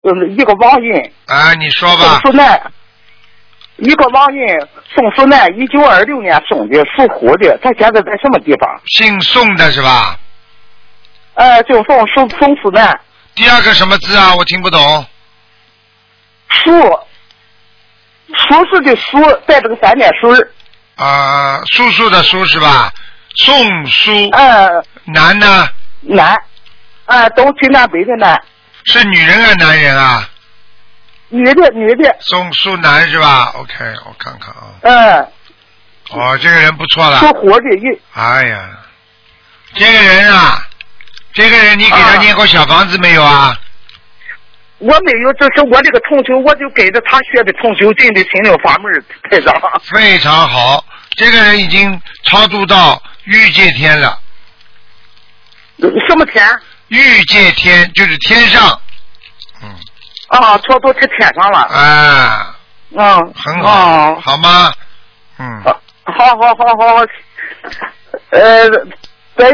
一个王印。 啊，你说吧。 宋淑楠，一个王印，宋淑楠，1926年生的，属虎的，他现在在什么地方？ 姓宋的是吧？ 姓宋淑楠。 第二个什么字啊？我听不懂。 苏是的苏，带这个3点水。 叔的叔是吧？宋书。男呢？ 男。东西南北的南。 是女人啊，男人啊？ 女的。 宋淑男是吧 ？OK， 我看看啊。这个人不错了。 属虎的哎呀，这个人你给他念过小房子没有啊？ 我没有，这是我这个同学，我就跟着他学的同修进的心灵法门，台长。 非常好，这个人已经超度到欲界天了。 什么天？ 欲界天就是天上。 超度在天上了。 很好，好吗？ 好。